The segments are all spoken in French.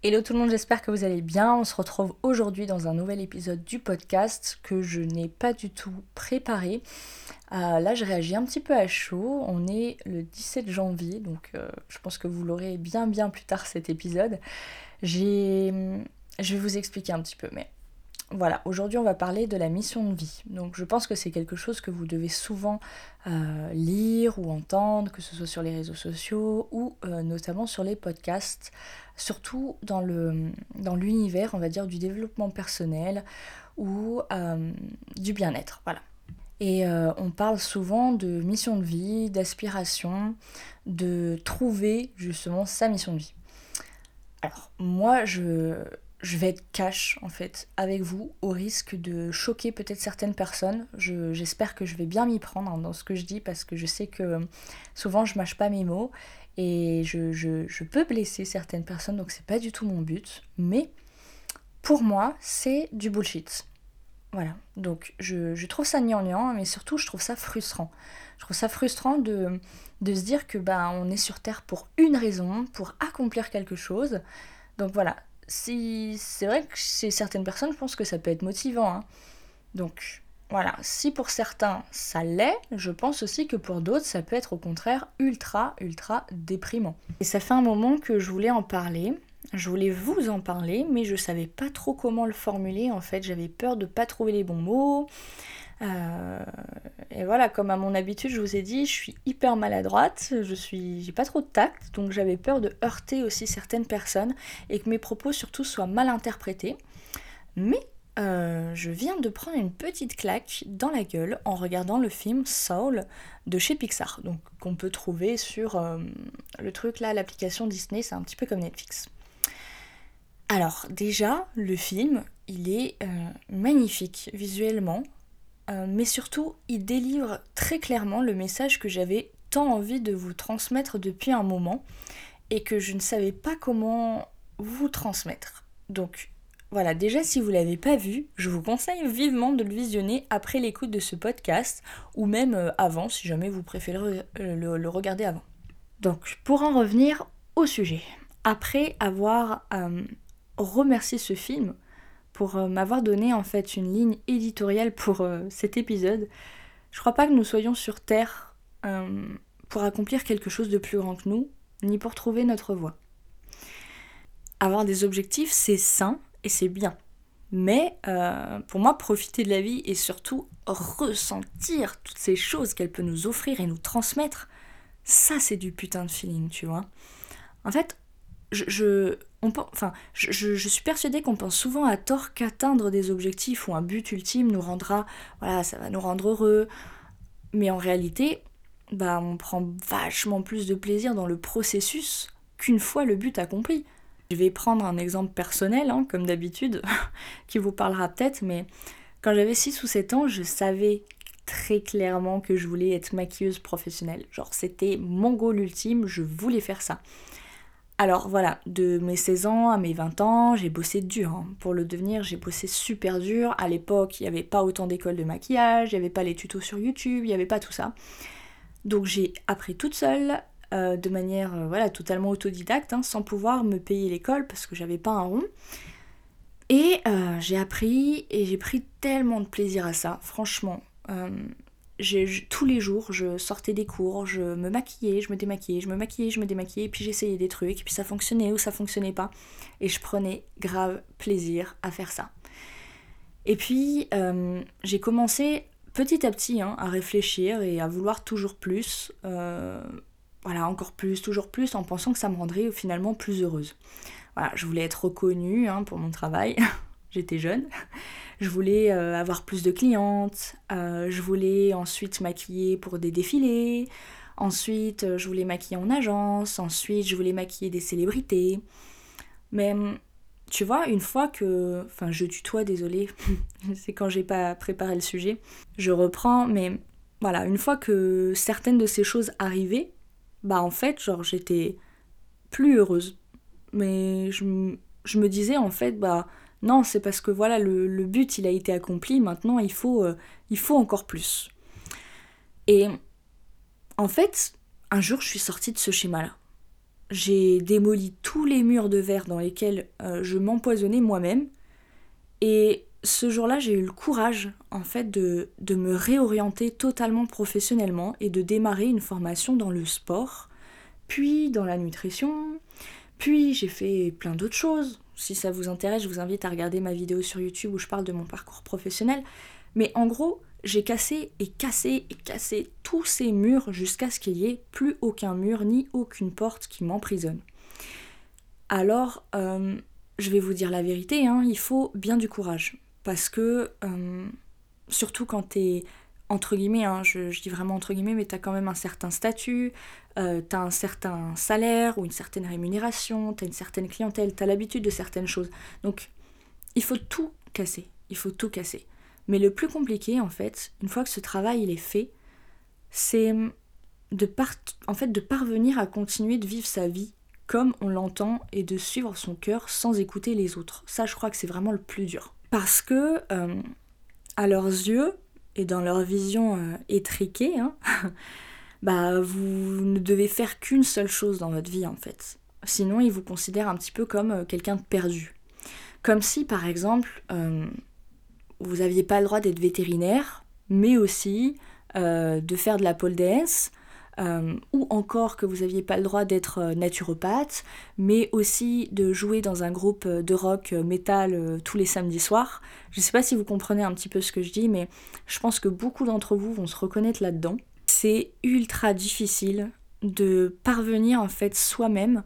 Hello tout le monde, j'espère que vous allez bien. On se retrouve aujourd'hui dans un nouvel épisode du podcast que je n'ai pas du tout préparé. Là, je réagis un petit peu à chaud. On est le 17 janvier, donc je pense que vous l'aurez bien plus tard cet épisode. Je vais vous expliquer un petit peu, mais voilà, aujourd'hui on va parler de la mission de vie. Donc je pense que c'est quelque chose que vous devez souvent lire ou entendre, que ce soit sur les réseaux sociaux ou notamment sur les podcasts, surtout dans l'univers, on va dire, du développement personnel ou du bien-être. Voilà. Et on parle souvent de mission de vie, d'aspiration, de trouver justement sa mission de vie. Alors moi je vais être cash en fait avec vous au risque de choquer peut-être certaines personnes. J'espère que je vais bien m'y prendre dans ce que je dis parce que je sais que souvent je mâche pas mes mots et je peux blesser certaines personnes, donc c'est pas du tout mon but. Mais pour moi c'est du bullshit. Voilà, donc je trouve ça gnangnan, mais surtout je trouve ça frustrant. Je trouve ça frustrant de se dire que on est sur Terre pour une raison, pour accomplir quelque chose. Donc voilà, si c'est vrai que chez certaines personnes, je pense que ça peut être motivant, hein. Donc voilà, si pour certains ça l'est, je pense aussi que pour d'autres ça peut être au contraire ultra déprimant. Et ça fait un moment que je voulais en parler. Je voulais vous en parler, mais je savais pas trop comment le formuler en fait. J'avais peur de pas trouver les bons mots. Et voilà, comme à mon habitude, je vous ai dit, je suis hyper maladroite, j'ai pas trop de tact, donc j'avais peur de heurter aussi certaines personnes et que mes propos surtout soient mal interprétés. Mais je viens de prendre une petite claque dans la gueule en regardant le film Soul de chez Pixar, donc qu'on peut trouver sur le truc là, l'application Disney, c'est un petit peu comme Netflix. Alors déjà, le film, il est magnifique visuellement, mais surtout, il délivre très clairement le message que j'avais tant envie de vous transmettre depuis un moment et que je ne savais pas comment vous transmettre. Donc voilà, déjà si vous ne l'avez pas vu, je vous conseille vivement de le visionner après l'écoute de ce podcast ou même avant si jamais vous préférez le regarder avant. Donc pour en revenir au sujet, après avoir remercié ce film, pour m'avoir donné en fait une ligne éditoriale pour cet épisode. Je crois pas que nous soyons sur Terre pour accomplir quelque chose de plus grand que nous, ni pour trouver notre voie. Avoir des objectifs, c'est sain et c'est bien. Mais pour moi, profiter de la vie et surtout ressentir toutes ces choses qu'elle peut nous offrir et nous transmettre, ça c'est du putain de feeling, tu vois. En fait, je suis persuadée qu'on pense souvent à tort qu'atteindre des objectifs ou un but ultime nous rendra, voilà, ça va nous rendre heureux. Mais en réalité, on prend vachement plus de plaisir dans le processus qu'une fois le but accompli. Je vais prendre un exemple personnel, hein, comme d'habitude, qui vous parlera peut-être, mais quand j'avais 6 ou 7 ans, je savais très clairement que je voulais être maquilleuse professionnelle. Genre, c'était mon goal ultime, je voulais faire ça. Alors voilà, de mes 16 ans à mes 20 ans, j'ai bossé dur. Hein. Pour le devenir, j'ai bossé super dur. À l'époque, il n'y avait pas autant d'écoles de maquillage, il n'y avait pas les tutos sur YouTube, il n'y avait pas tout ça. Donc j'ai appris toute seule, de manière totalement autodidacte, hein, sans pouvoir me payer l'école parce que j'avais pas un rond. Et j'ai appris et j'ai pris tellement de plaisir à ça, franchement. Tous les jours, je sortais des cours, je me maquillais, je me démaquillais, je me maquillais, je me démaquillais, et puis j'essayais des trucs, et puis ça fonctionnait ou ça fonctionnait pas. Et je prenais grave plaisir à faire ça. Et puis, j'ai commencé petit à petit à réfléchir et à vouloir toujours plus, encore plus, toujours plus, en pensant que ça me rendrait finalement plus heureuse. Voilà, je voulais être reconnue pour mon travail, j'étais jeune. Je voulais avoir plus de clientes, je voulais ensuite maquiller pour des défilés, ensuite je voulais maquiller en agence, ensuite je voulais maquiller des célébrités. Mais tu vois, une fois que... Enfin, je tutoie, désolée, c'est quand j'ai pas préparé le sujet. Je reprends, mais voilà, une fois que certaines de ces choses arrivaient, en fait, genre, j'étais plus heureuse. Mais je me disais, en fait, non, c'est parce que voilà, le but il a été accompli, maintenant il faut encore plus. Et en fait, un jour je suis sortie de ce schéma-là. j'ai démoli tous les murs de verre dans lesquels je m'empoisonnais moi-même. Et ce jour-là, j'ai eu le courage, en fait, de me réorienter totalement professionnellement et de démarrer une formation dans le sport, puis dans la nutrition, puis j'ai fait plein d'autres choses. Si ça vous intéresse, je vous invite à regarder ma vidéo sur YouTube où je parle de mon parcours professionnel. Mais en gros, j'ai cassé et cassé et cassé tous ces murs jusqu'à ce qu'il n'y ait plus aucun mur ni aucune porte qui m'emprisonne. Alors, je vais vous dire la vérité, hein, il faut bien du courage. Parce que, surtout quand t'es, entre guillemets, hein, je dis vraiment entre guillemets, mais t'as quand même un certain statut, t'as un certain salaire ou une certaine rémunération, t'as une certaine clientèle, t'as l'habitude de certaines choses. Donc, il faut tout casser, il faut tout casser. Mais le plus compliqué, en fait, une fois que ce travail il est fait, c'est de parvenir à continuer de vivre sa vie comme on l'entend et de suivre son cœur sans écouter les autres. Ça, je crois que c'est vraiment le plus dur. Parce que, à leurs yeux et dans leur vision étriquée, hein, bah, vous ne devez faire qu'une seule chose dans votre vie, en fait. Sinon, ils vous considèrent un petit peu comme quelqu'un de perdu. Comme si, par exemple, vous n'aviez pas le droit d'être vétérinaire, mais aussi de faire de la pole dance, ou encore que vous n'aviez pas le droit d'être naturopathe, mais aussi de jouer dans un groupe de rock métal tous les samedis soirs. Je ne sais pas si vous comprenez un petit peu ce que je dis, mais je pense que beaucoup d'entre vous vont se reconnaître là-dedans. C'est ultra difficile de parvenir en fait soi-même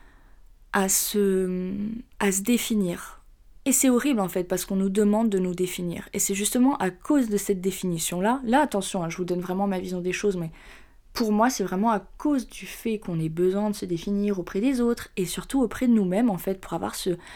à se définir. Et c'est horrible en fait parce qu'on nous demande de nous définir. Et c'est justement à cause de cette définition-là, là attention, je vous donne vraiment ma vision des choses, mais pour moi c'est vraiment à cause du fait qu'on ait besoin de se définir auprès des autres et surtout auprès de nous-mêmes en fait pour avoir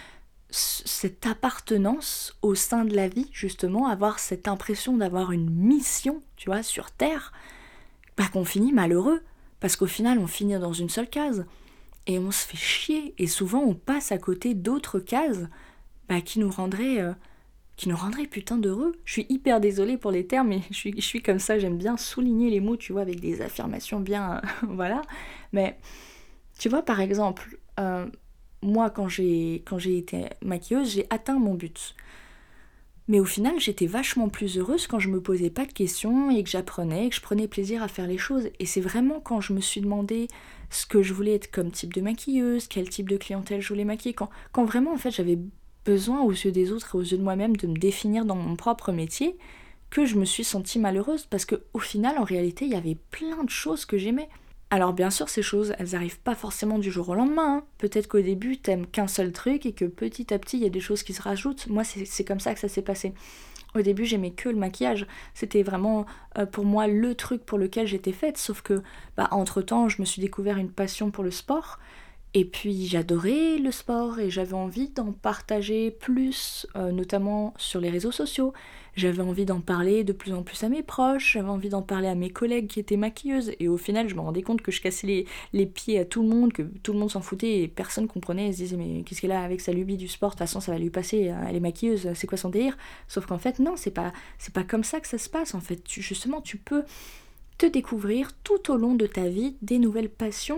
cette appartenance au sein de la vie justement, avoir cette impression d'avoir une mission, tu vois, sur Terre, bah qu'on finit malheureux parce qu'au final on finit dans une seule case et on se fait chier et souvent on passe à côté d'autres cases bah, qui nous rendrait putain d'heureux. Je suis hyper désolée pour les termes, mais je suis comme ça, j'aime bien souligner les mots, tu vois, avec des affirmations bien, voilà. Mais, tu vois, par exemple, moi, quand j'ai été maquilleuse, j'ai atteint mon but. Mais au final, j'étais vachement plus heureuse quand je me posais pas de questions et que j'apprenais, et que je prenais plaisir à faire les choses. Et c'est vraiment quand je me suis demandé ce que je voulais être comme type de maquilleuse, quel type de clientèle je voulais maquiller, quand vraiment, en fait, j'avais besoin aux yeux des autres et aux yeux de moi-même de me définir dans mon propre métier, que je me suis sentie malheureuse parce que au final, en réalité, il y avait plein de choses que j'aimais. Alors bien sûr, ces choses, elles arrivent pas forcément du jour au lendemain, hein. Peut-être qu'au début, t'aimes qu'un seul truc et que petit à petit, il y a des choses qui se rajoutent. Moi, c'est comme ça que ça s'est passé. Au début, j'aimais que le maquillage. C'était vraiment pour moi le truc pour lequel j'étais faite. Sauf que, bah, entre-temps, je me suis découvert une passion pour le sport. Et puis j'adorais le sport et j'avais envie d'en partager plus, notamment sur les réseaux sociaux. J'avais envie d'en parler de plus en plus à mes proches, j'avais envie d'en parler à mes collègues qui étaient maquilleuses. Et au final, je me rendais compte que je cassais les pieds à tout le monde, que tout le monde s'en foutait et personne comprenait. Ils se disaient mais qu'est-ce qu'elle a avec sa lubie du sport, de toute façon ça va lui passer, elle est maquilleuse, c'est quoi son délire? Sauf qu'en fait non, c'est pas comme ça que ça se passe en fait. Justement, tu peux te découvrir tout au long de ta vie des nouvelles passions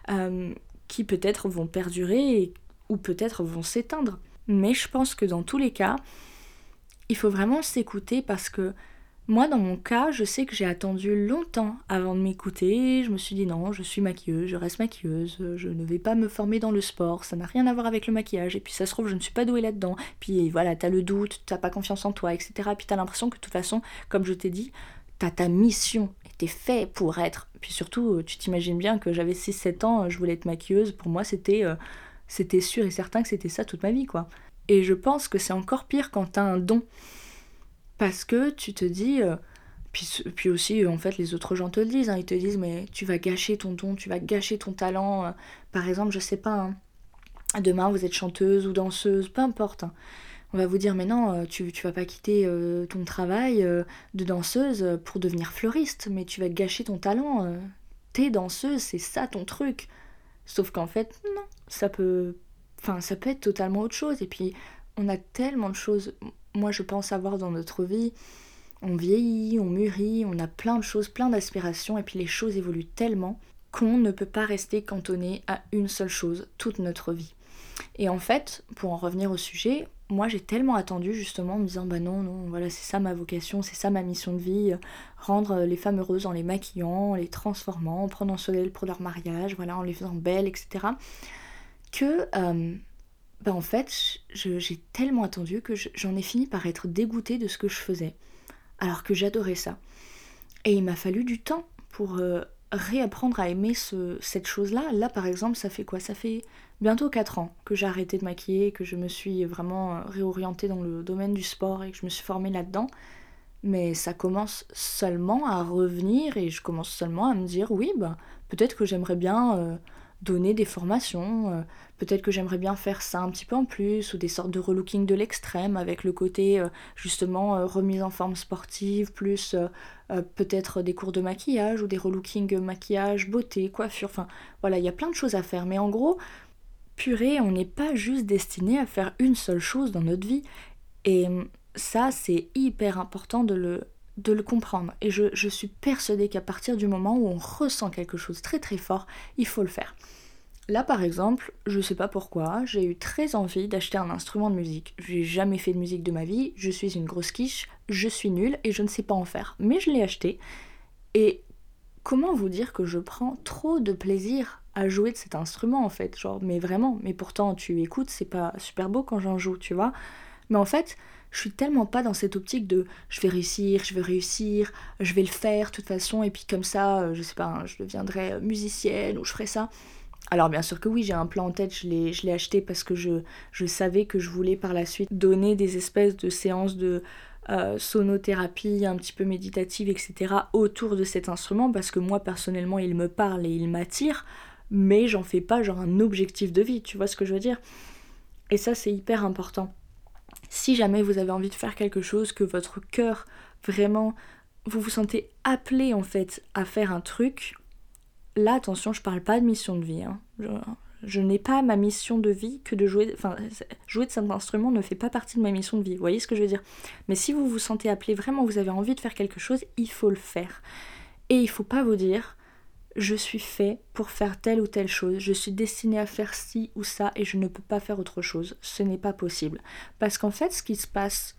qui peut-être vont perdurer ou peut-être vont s'éteindre. Mais je pense que dans tous les cas, il faut vraiment s'écouter parce que moi, dans mon cas, je sais que j'ai attendu longtemps avant de m'écouter. Je me suis dit non, je suis maquilleuse, je reste maquilleuse, je ne vais pas me former dans le sport, ça n'a rien à voir avec le maquillage. Et puis ça se trouve, je ne suis pas douée là-dedans. Puis voilà, t'as le doute, t'as pas confiance en toi, etc. Puis t'as l'impression que de toute façon, comme je t'ai dit, t'as ta mission. T'es fait pour être. Puis surtout, tu t'imagines bien que j'avais 6-7 ans, je voulais être maquilleuse. Pour moi, c'était sûr et certain que c'était ça toute ma vie, quoi. Et je pense que c'est encore pire quand t'as un don. Parce que tu te dis... puis aussi, en fait, les autres gens te le disent. Hein, ils te disent, mais tu vas gâcher ton don, tu vas gâcher ton talent. Par exemple, je sais pas, hein, demain, vous êtes chanteuse ou danseuse, peu importe. Hein. On va vous dire, mais non, tu vas pas quitter ton travail de danseuse pour devenir fleuriste, mais tu vas gâcher ton talent. T'es danseuse, c'est ça ton truc. Sauf qu'en fait, non, ça peut être totalement autre chose. Et puis, on a tellement de choses, moi je pense avoir dans notre vie. On vieillit, on mûrit, on a plein de choses, plein d'aspirations, et puis les choses évoluent tellement qu'on ne peut pas rester cantonné à une seule chose toute notre vie. Et en fait, pour en revenir au sujet, moi j'ai tellement attendu justement en me disant bah non, non, voilà c'est ça ma vocation, c'est ça ma mission de vie, rendre les femmes heureuses en les maquillant, en les transformant, en prenant soin d'elles pour leur mariage, voilà, en les faisant belles, etc. Que bah en fait j'ai tellement attendu que j'en ai fini par être dégoûtée de ce que je faisais, alors que j'adorais ça. Et il m'a fallu du temps pour réapprendre à aimer cette chose-là. Là, par exemple, ça fait quoi? Ça fait bientôt 4 ans que j'ai arrêté de maquiller, que je me suis vraiment réorientée dans le domaine du sport et que je me suis formée là-dedans. Mais ça commence seulement à revenir et je commence seulement à me dire oui, bah, peut-être que j'aimerais bien donner des formations, peut-être que j'aimerais bien faire ça un petit peu en plus, ou des sortes de relooking de l'extrême avec le côté justement remise en forme sportive, plus peut-être des cours de maquillage ou des relooking maquillage, beauté, coiffure, enfin voilà, il y a plein de choses à faire. Mais en gros, purée, on n'est pas juste destiné à faire une seule chose dans notre vie. Et ça, c'est hyper important de le comprendre. Et je suis persuadée qu'à partir du moment où on ressent quelque chose très très fort, il faut le faire. Là, par exemple, je sais pas pourquoi, j'ai eu très envie d'acheter un instrument de musique. J'ai jamais fait de musique de ma vie, je suis une grosse quiche, je suis nulle et je ne sais pas en faire. Mais je l'ai acheté. Et comment vous dire que je prends trop de plaisir à jouer de cet instrument en fait, genre, mais vraiment, mais pourtant tu écoutes, c'est pas super beau quand j'en joue, tu vois. Mais en fait, je suis tellement pas dans cette optique de je vais réussir, je vais réussir, je vais le faire de toute façon, et puis comme ça, je sais pas, hein, je deviendrai musicienne ou je ferai ça. Alors bien sûr que oui, j'ai un plan en tête, je l'ai acheté parce que je savais que je voulais par la suite donner des espèces de séances de sonothérapie un petit peu méditative, etc. autour de cet instrument, parce que moi personnellement il me parle et il m'attire, mais j'en fais pas genre un objectif de vie, tu vois ce que je veux dire? Et ça c'est hyper important. Si jamais vous avez envie de faire quelque chose, que votre cœur vraiment, vous vous sentez appelé en fait à faire un truc, là attention, je parle pas de mission de vie, hein. Je n'ai pas ma mission de vie que de jouer, enfin jouer de cet instrument ne fait pas partie de ma mission de vie, vous voyez ce que je veux dire? Mais si vous vous sentez appelé, vraiment vous avez envie de faire quelque chose, il faut le faire. Et il faut pas vous dire je suis fait pour faire telle ou telle chose, je suis destiné à faire ci ou ça et je ne peux pas faire autre chose. Ce n'est pas possible. Parce qu'en fait, ce qui se passe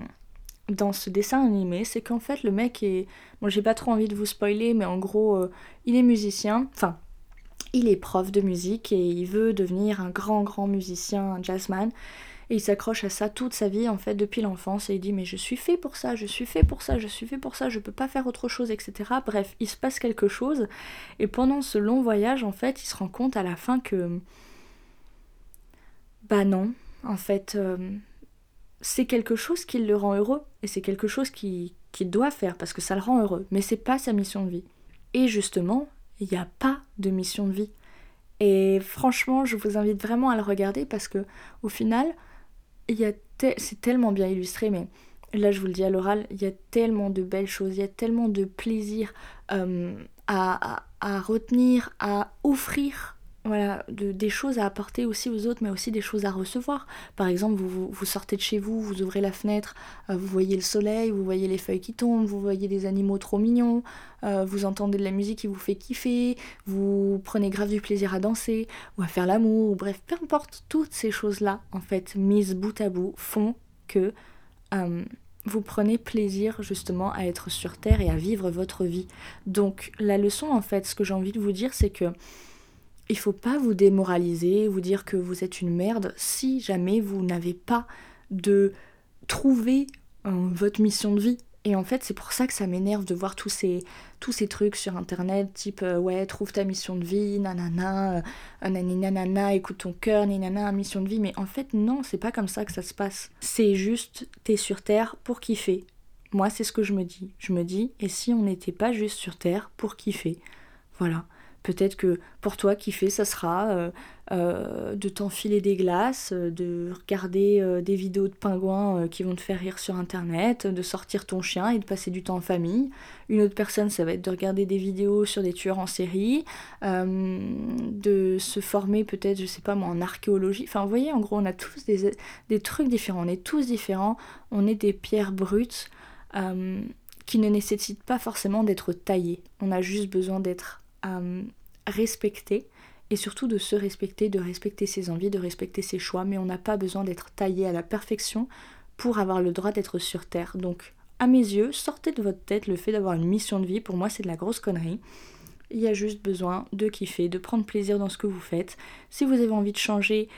dans ce dessin animé, c'est qu'en fait, le mec est... Bon, j'ai pas trop envie de vous spoiler, mais en gros, il est musicien, enfin, il est prof de musique et il veut devenir un grand, grand musicien, un jazzman. Et il s'accroche à ça toute sa vie, en fait, depuis l'enfance, et il dit mais je suis fait pour ça, je suis fait pour ça, je suis fait pour ça, je peux pas faire autre chose, etc. Bref, il se passe quelque chose, et pendant ce long voyage, en fait, il se rend compte à la fin que... Bah non, en fait, c'est quelque chose qui le rend heureux, et c'est quelque chose qu'il doit faire, parce que ça le rend heureux, mais c'est pas sa mission de vie. Et justement, il n'y a pas de mission de vie. Et franchement, je vous invite vraiment à le regarder, parce que au final... c'est tellement bien illustré, mais là je vous le dis à l'oral, il y a tellement de belles choses, il y a tellement de plaisir à retenir, à offrir, voilà, des choses à apporter aussi aux autres, mais aussi des choses à recevoir. Par exemple, vous sortez de chez vous, vous ouvrez la fenêtre, vous voyez le soleil, vous voyez les feuilles qui tombent, vous voyez des animaux trop mignons, vous entendez de la musique qui vous fait kiffer, vous prenez grave du plaisir à danser, ou à faire l'amour, ou bref, peu importe, toutes ces choses-là, en fait, mises bout à bout, font que vous prenez plaisir justement à être sur Terre et à vivre votre vie. Donc la leçon, en fait, ce que j'ai envie de vous dire, c'est que il faut pas vous démoraliser, vous dire que vous êtes une merde si jamais vous n'avez pas de trouver votre mission de vie. Et en fait, c'est pour ça que ça m'énerve de voir tous ces trucs sur internet, type ouais, trouve ta mission de vie, nanana, nanana, écoute ton cœur, nanana, mission de vie. Mais en fait, non, c'est pas comme ça que ça se passe. C'est juste, t'es sur Terre pour kiffer. Moi, c'est ce que je me dis. Je me dis, et si on n'était pas juste sur Terre pour kiffer? Voilà. Peut-être que pour toi, kiffer, ça sera de t'enfiler des glaces, de regarder des vidéos de pingouins qui vont te faire rire sur internet, de sortir ton chien et de passer du temps en famille. Une autre personne, ça va être de regarder des vidéos sur des tueurs en série, de se former peut-être, je sais pas moi, en archéologie. Enfin, vous voyez, en gros, on a tous des trucs différents, on est tous différents, on est des pierres brutes qui ne nécessitent pas forcément d'être taillées. On a juste besoin d'être respecter et surtout de se respecter, de respecter ses envies, de respecter ses choix, mais on n'a pas besoin d'être taillé à la perfection pour avoir le droit d'être sur Terre. Donc, à mes yeux, sortez de votre tête le fait d'avoir une mission de vie, pour moi c'est de la grosse connerie. Il y a juste besoin de kiffer, de prendre plaisir dans ce que vous faites. Si vous avez envie de changer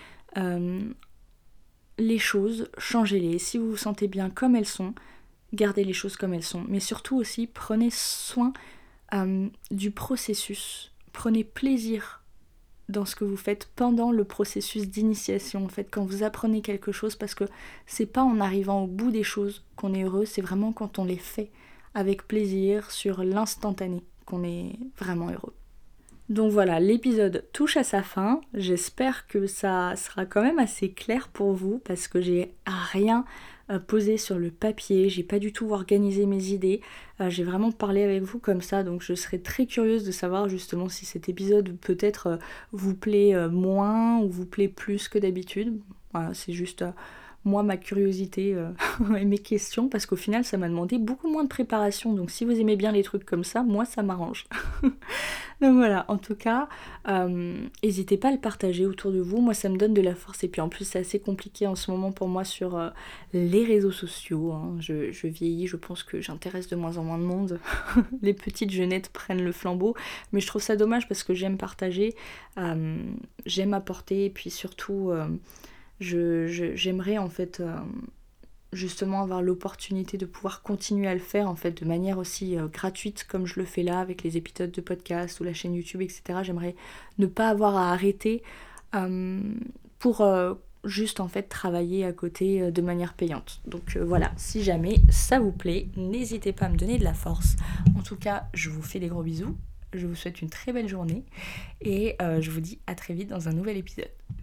les choses, changez-les. Si vous vous sentez bien comme elles sont, gardez les choses comme elles sont. Mais surtout aussi, prenez soin du processus. Prenez plaisir dans ce que vous faites pendant le processus d'initiation. En fait, quand vous apprenez quelque chose, parce que c'est pas en arrivant au bout des choses qu'on est heureux, c'est vraiment quand on les fait avec plaisir, sur l'instantané, qu'on est vraiment heureux. Donc voilà, l'épisode touche à sa fin. J'espère que ça sera quand même assez clair pour vous parce que j'ai rien posé sur le papier, j'ai pas du tout organisé mes idées, j'ai vraiment parlé avec vous comme ça, donc je serais très curieuse de savoir justement si cet épisode peut-être vous plaît moins ou vous plaît plus que d'habitude. Voilà, c'est juste moi, ma curiosité et mes questions, parce qu'au final ça m'a demandé beaucoup moins de préparation, donc si vous aimez bien les trucs comme ça, moi ça m'arrange. Donc voilà, en tout cas, n'hésitez pas à le partager autour de vous, moi ça me donne de la force, et puis en plus c'est assez compliqué en ce moment pour moi sur les réseaux sociaux, hein. Je vieillis, je pense que j'intéresse de moins en moins de monde, les petites jeunettes prennent le flambeau, mais je trouve ça dommage parce que j'aime partager, j'aime apporter, et puis surtout j'aimerais en fait justement avoir l'opportunité de pouvoir continuer à le faire en fait de manière aussi gratuite comme je le fais là avec les épisodes de podcast ou la chaîne YouTube, etc. J'aimerais ne pas avoir à arrêter pour juste en fait travailler à côté de manière payante. Donc voilà, si jamais ça vous plaît, n'hésitez pas à me donner de la force. En tout cas, je vous fais des gros bisous, je vous souhaite une très belle journée et je vous dis à très vite dans un nouvel épisode.